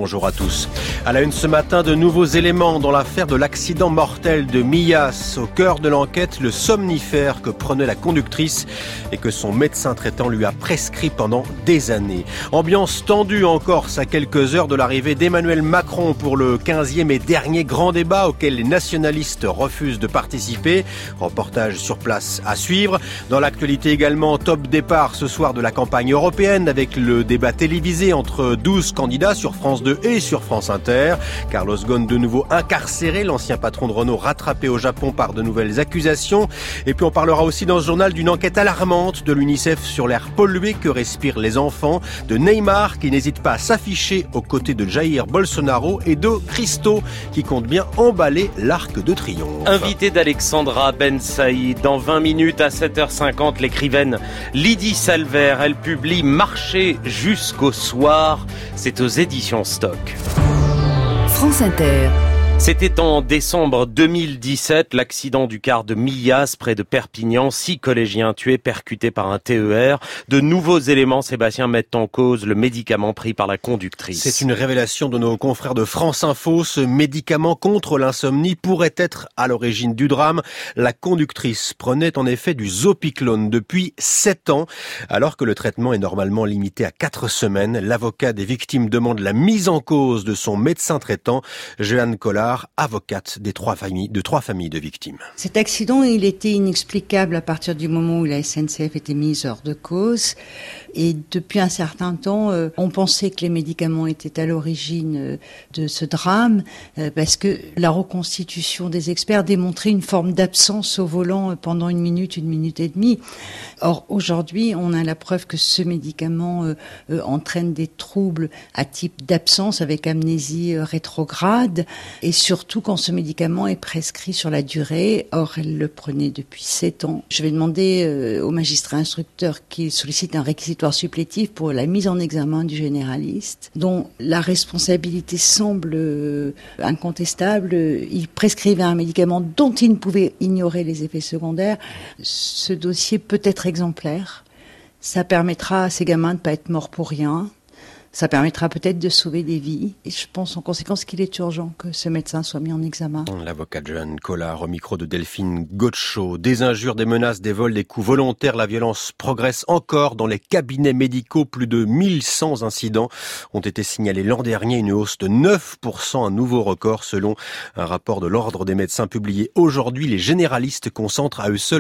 bonjour à tous. À la une ce matin, de nouveaux éléments dans l'affaire de l'accident mortel de Millas. Au cœur de l'enquête, le somnifère que prenait la conductrice et que son médecin traitant lui a prescrit pendant des années. Ambiance tendue en Corse à quelques heures de l'arrivée d'Emmanuel Macron pour le 15e et dernier grand débat auquel les nationalistes refusent de participer. Reportage sur place à suivre. Dans l'actualité également, top départ ce soir de la campagne européenne avec le débat télévisé entre 12 candidats sur France 2 et sur France Inter. Carlos Ghosn de nouveau incarcéré, l'ancien patron de Renault rattrapé au Japon par de nouvelles accusations. Et puis on parlera aussi dans ce journal d'une enquête alarmante de l'UNICEF sur l'air pollué que respirent les enfants, de Neymar qui n'hésite pas à s'afficher aux côtés de Jair Bolsonaro et de Christo qui compte bien emballer l'Arc de Triomphe. Invité d'Alexandra Ben Saïd, dans 20 minutes à 7h50, l'écrivaine Lydie Salver, elle publie Marcher jusqu'au soir, c'est aux éditions Stock. France Inter. C'était en décembre 2017, l'accident du car de Millas près de Perpignan. 6 collégiens tués, percutés par un TER. De nouveaux éléments, Sébastien, mettent en cause le médicament pris par la conductrice. C'est une révélation de nos confrères de France Info. Ce médicament contre l'insomnie pourrait être à l'origine du drame. La conductrice prenait en effet du Zopiclone depuis 7 ans. Alors que le traitement est normalement limité à 4 semaines, l'avocat des victimes demande la mise en cause de son médecin traitant, Jeanne Collard, avocate de 3 familles de victimes. Cet accident, il était inexplicable à partir du moment où la SNCF était mise hors de cause. Et depuis un certain temps, on pensait que les médicaments étaient à l'origine de ce drame, parce que la reconstitution des experts démontrait une forme d'absence au volant pendant 1 minute et demie. Or, aujourd'hui, on a la preuve que ce médicament entraîne des troubles à type d'absence avec amnésie rétrograde, et surtout quand ce médicament est prescrit sur la durée. Or, elle le prenait depuis 7 ans. Je vais demander au magistrat instructeur qu'il sollicite un réquisitoire supplétif pour la mise en examen du généraliste, dont la responsabilité semble incontestable. Il prescrivait un médicament dont il ne pouvait ignorer les effets secondaires. Ce dossier peut être exemplaire. Ça permettra à ces gamins de ne pas être morts pour rien. Ça permettra peut-être de sauver des vies. Et je pense en conséquence qu'il est urgent que ce médecin soit mis en examen. L'avocate Jeanne Collard au micro de Delphine Gaucho. Des injures, des menaces, des vols, des coups volontaires. La violence progresse encore dans les cabinets médicaux. Plus de 1100 incidents ont été signalés l'an dernier. Une hausse de 9%, un nouveau record selon un rapport de l'Ordre des médecins publié aujourd'hui. Les généralistes concentrent à eux seuls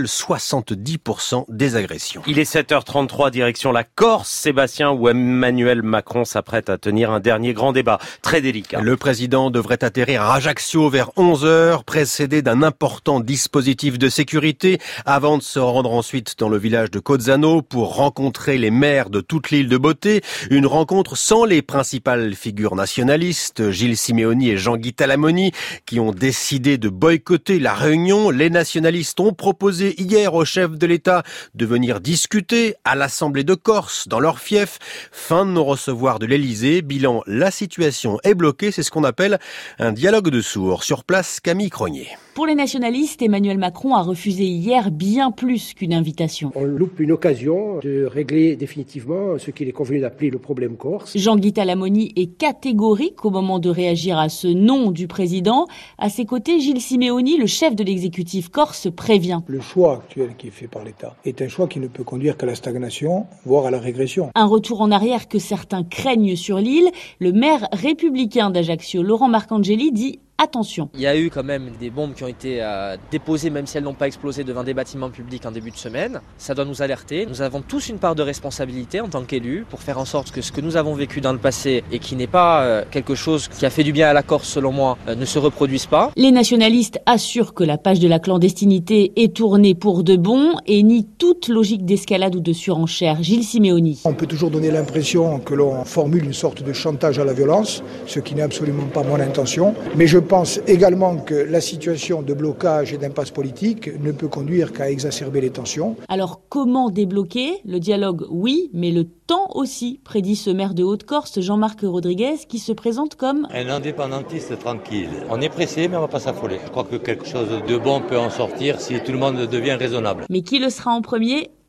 70% des agressions. Il est 7h33, direction la Corse, Sébastien, où Emmanuel Macron s'apprête à tenir un dernier grand débat, très délicat. Le président devrait atterrir à Ajaccio vers 11h, précédé d'un important dispositif de sécurité, avant de se rendre ensuite dans le village de Cozzano pour rencontrer les maires de toute l'île de Beauté. Une rencontre sans les principales figures nationalistes, Gilles Simeoni et Jean-Guy Talamoni, qui ont décidé de boycotter la réunion. Les nationalistes ont proposé hier au chef de l'État de venir discuter à l'Assemblée de Corse, dans leur fief. Fin de non-recevoir de l'Elysée. Bilan, la situation est bloquée. C'est ce qu'on appelle un dialogue de sourds. Sur place, Camille Cronier. Pour les nationalistes, Emmanuel Macron a refusé hier bien plus qu'une invitation. On loupe une occasion de régler définitivement ce qu'il est convenu d'appeler le problème corse. Jean-Guy Talamoni est catégorique au moment de réagir à ce non du président. À ses côtés, Gilles Simeoni, le chef de l'exécutif corse, prévient. Le choix actuel qui est fait par l'État est un choix qui ne peut conduire qu'à la stagnation, voire à la régression. Un retour en arrière que certains craignent sur l'île. Le maire républicain d'Ajaccio, Laurent Marcangeli, dit attention. Il y a eu quand même des bombes qui ont été déposées, même si elles n'ont pas explosé devant des bâtiments publics en début de semaine. Ça doit nous alerter. Nous avons tous une part de responsabilité en tant qu'élus pour faire en sorte que ce que nous avons vécu dans le passé et qui n'est pas quelque chose qui a fait du bien à la Corse selon moi ne se reproduise pas. Les nationalistes assurent que la page de la clandestinité est tournée pour de bon et nient toute logique d'escalade ou de surenchère. Gilles Simeoni. On peut toujours donner l'impression que l'on formule une sorte de chantage à la violence, ce qui n'est absolument pas mon intention. Mais je pense également que la situation de blocage et d'impasse politique ne peut conduire qu'à exacerber les tensions. Alors comment débloquer ? Le dialogue, oui, mais le temps aussi, prédit ce maire de Haute-Corse, Jean-Marc Rodriguez, qui se présente comme un indépendantiste tranquille. On est pressé, mais on ne va pas s'affoler. Je crois que quelque chose de bon peut en sortir si tout le monde devient raisonnable. Mais qui le sera en premier ?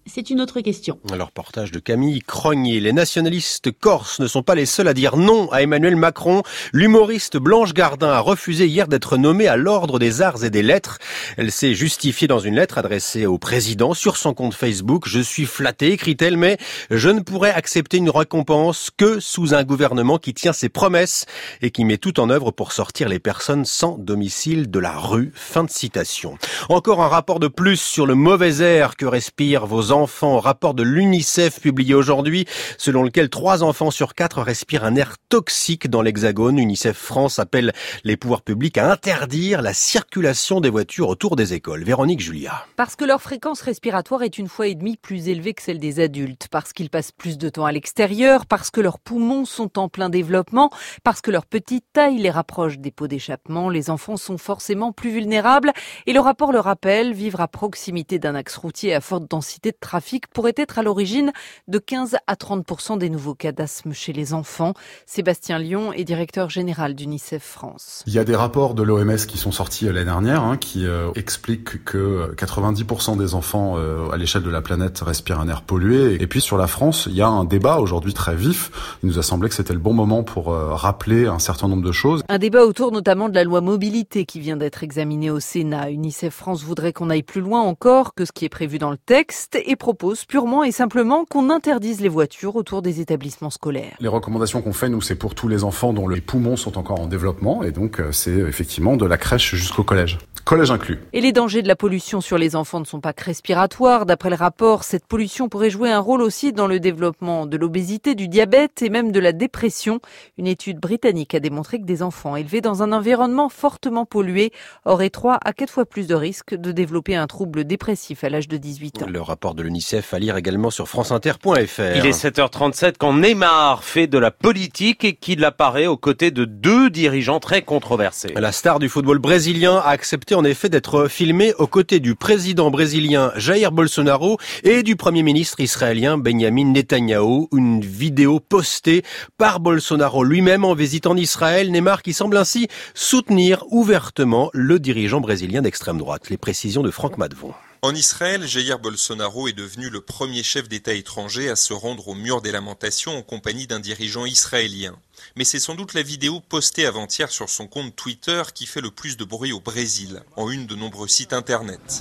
c'est une autre question. Le reportage de Camille Crognier. Les nationalistes corses ne sont pas les seuls à dire non à Emmanuel Macron. L'humoriste Blanche Gardin a refusé hier d'être nommée à l'ordre des arts et des lettres. Elle s'est justifiée dans une lettre adressée au président sur son compte Facebook. Je suis flattée, écrit-elle, mais je ne pourrais accepter une récompense que sous un gouvernement qui tient ses promesses et qui met tout en œuvre pour sortir les personnes sans domicile de la rue. Fin de citation. Encore un rapport de plus sur le mauvais air que respirent vos enfants. Rapport de l'UNICEF publié aujourd'hui, selon lequel 3 enfants sur 4 respirent un air toxique dans l'Hexagone. UNICEF France appelle les pouvoirs publics à interdire la circulation des voitures autour des écoles. Véronique Julia. Parce que leur fréquence respiratoire est 1,5 fois plus élevée que celle des adultes, parce qu'ils passent plus de temps à l'extérieur, parce que leurs poumons sont en plein développement, parce que leur petite taille les rapproche des pots d'échappement, les enfants sont forcément plus vulnérables. Et le rapport le rappelle, vivre à proximité d'un axe routier à forte densité de trafic pourrait être à l'origine de 15 à 30% des nouveaux cas d'asthme chez les enfants. Sébastien Lyon est directeur général d'UNICEF France. Il y a des rapports de l'OMS qui sont sortis l'année dernière qui expliquent que 90% des enfants à l'échelle de la planète respirent un air pollué. Et puis sur la France, il y a un débat aujourd'hui très vif. Il nous a semblé que c'était le bon moment pour rappeler un certain nombre de choses. Un débat autour notamment de la loi mobilité qui vient d'être examinée au Sénat. UNICEF France voudrait qu'on aille plus loin encore que ce qui est prévu dans le texte et propose purement et simplement qu'on interdise les voitures autour des établissements scolaires. Les recommandations qu'on fait, nous, c'est pour tous les enfants dont les poumons sont encore en développement et donc c'est effectivement de la crèche jusqu'au collège. Collège inclus. Et les dangers de la pollution sur les enfants ne sont pas que respiratoires. D'après le rapport, cette pollution pourrait jouer un rôle aussi dans le développement de l'obésité, du diabète et même de la dépression. Une étude britannique a démontré que des enfants élevés dans un environnement fortement pollué auraient 3 à 4 fois plus de risques de développer un trouble dépressif à l'âge de 18 ans. Le rapport de l'UNICEF à lire également sur franceinter.fr. Il est 7h37 quand Neymar fait de la politique et qu'il apparaît aux côtés de 2 dirigeants très controversés. La star du football brésilien a accepté en effet d'être filmé aux côtés du président brésilien Jair Bolsonaro et du premier ministre israélien Benjamin Netanyahou. Une vidéo postée par Bolsonaro lui-même en visite en Israël. Neymar qui semble ainsi soutenir ouvertement le dirigeant brésilien d'extrême droite. Les précisions de Franck Madvon. En Israël, Jair Bolsonaro est devenu le premier chef d'État étranger à se rendre au mur des lamentations en compagnie d'un dirigeant israélien. Mais c'est sans doute la vidéo postée avant-hier sur son compte Twitter qui fait le plus de bruit au Brésil, en une de nombreux sites internet.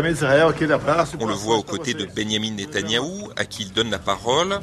On le voit aux côtés de Benjamin Netanyahou, à qui il donne la parole.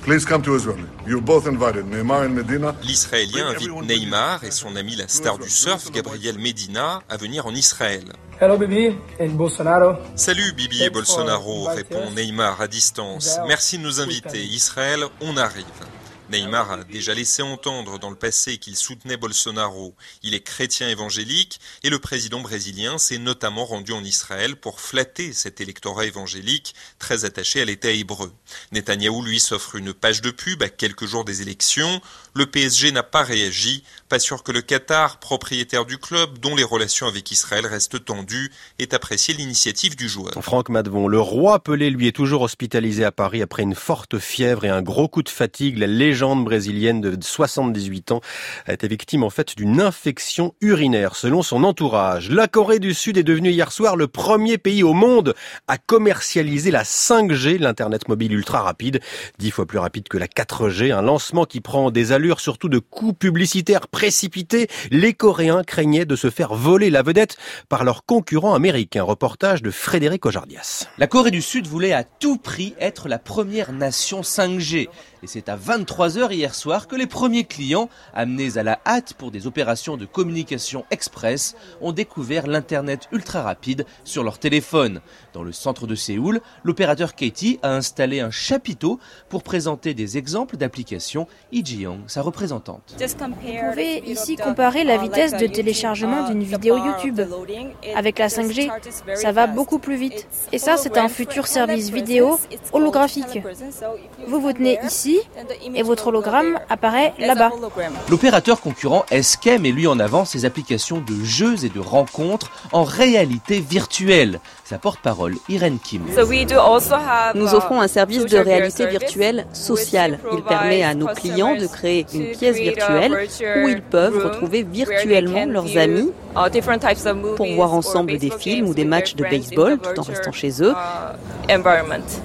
L'Israélien invite Neymar et son ami la star du surf, Gabriel Medina, à venir en Israël. Hello Bibi et Bolsonaro. Salut Bibi et Bolsonaro, répond Neymar à distance. Merci de nous inviter. Israël, on arrive. Neymar a déjà laissé entendre dans le passé qu'il soutenait Bolsonaro. Il est chrétien évangélique et le président brésilien s'est notamment rendu en Israël pour flatter cet électorat évangélique très attaché à l'État hébreu. Netanyahou, lui, s'offre une page de pub à quelques jours des élections. Le PSG n'a pas réagi. Pas sûr que le Qatar, propriétaire du club, dont les relations avec Israël restent tendues, ait apprécié l'initiative du joueur. Franck Madvon, le roi Pelé, lui, est toujours hospitalisé à Paris après une forte fièvre et un gros coup de fatigue. La légende brésilienne de 78 ans a été victime en fait d'une infection urinaire selon son entourage. La Corée du Sud est devenue hier soir le premier pays au monde à commercialiser la 5G, l'internet mobile ultra rapide, 10 fois plus rapide que la 4G, un lancement qui prend des allures surtout de coups publicitaires précipités. Les Coréens craignaient de se faire voler la vedette par leurs concurrents américains. Reportage de Frédéric Ojardias. La Corée du Sud voulait à tout prix être la première nation 5G. Et c'est à 23h hier soir que les premiers clients, amenés à la hâte pour des opérations de communication express, ont découvert l'Internet ultra rapide sur leur téléphone. Dans le centre de Séoul, l'opérateur KT a installé un chapiteau pour présenter des exemples d'applications. Lee Ji-young, sa représentante. Vous pouvez ici comparer la vitesse de téléchargement d'une vidéo YouTube. Avec la 5G, ça va beaucoup plus vite. Et ça, c'est un futur service vidéo holographique. Vous tenez ici et votre hologramme apparaît là-bas. L'opérateur concurrent SK met lui en avant ses applications de jeux et de rencontres en réalité virtuelle. Sa porte-parole, Irène Kim. Nous offrons un service de réalité virtuelle sociale. Il permet à nos clients de créer une pièce virtuelle où ils peuvent retrouver virtuellement leurs amis pour voir ensemble des films ou des matchs de baseball tout en restant chez eux.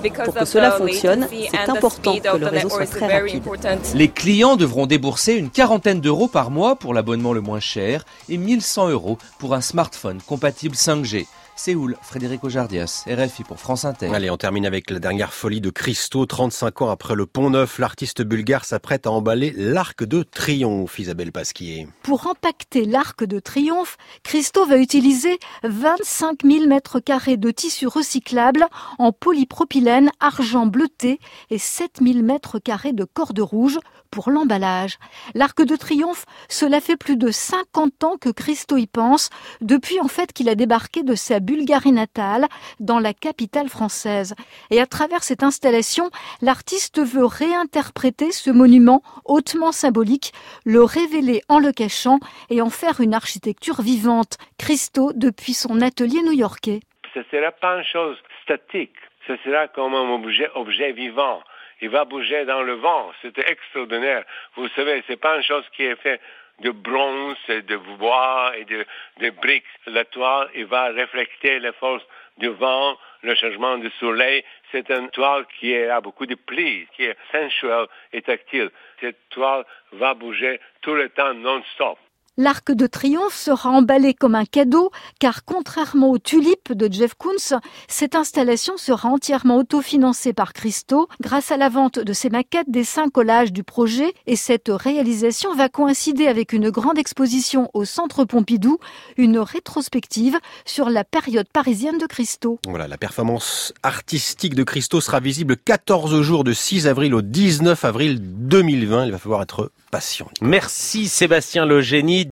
Pour que cela fonctionne, c'est important que le réseau soit très rapide. Les clients devront débourser une quarantaine d'euros par mois pour l'abonnement le moins cher et 1100 € pour un smartphone compatible 5G. Séoul, Frédéric Ojardias, RFI pour France Inter. Allez, on termine avec la dernière folie de Christo. 35 ans après le Pont-Neuf, l'artiste bulgare s'apprête à emballer l'Arc de Triomphe. Isabelle Pasquier. Pour empaqueter l'Arc de Triomphe, Christo va utiliser 25 000 mètres carrés de tissu recyclable en polypropylène argent bleuté et 7 000 mètres carrés de corde rouge pour l'emballage. L'Arc de Triomphe, cela fait plus de 50 ans que Christo y pense, depuis en fait qu'il a débarqué de sa Bulgarie natale, dans la capitale française. Et à travers cette installation, l'artiste veut réinterpréter ce monument hautement symbolique, le révéler en le cachant et en faire une architecture vivante. Christo depuis son atelier new-yorkais. Ce ne sera pas une chose statique, ce sera comme un objet vivant. Il va bouger dans le vent, c'était extraordinaire. Vous savez, c'est pas une chose qui est faite de bronze, de bois et de briques. La toile, il va refléter les forces du vent, le changement du soleil. C'est une toile qui a beaucoup de plis, qui est sensuelle et tactile. Cette toile va bouger tout le temps non-stop. L'Arc de Triomphe sera emballé comme un cadeau, car contrairement aux tulipes de Jeff Koons, cette installation sera entièrement autofinancée par Christo grâce à la vente de ses maquettes, dessins, collages du projet. Et cette réalisation va coïncider avec une grande exposition au Centre Pompidou, une rétrospective sur la période parisienne de Christo. Voilà, la performance artistique de Christo sera visible 14 jours de 6 avril au 19 avril 2020. Il va falloir être patient. Merci Sébastien Legénie.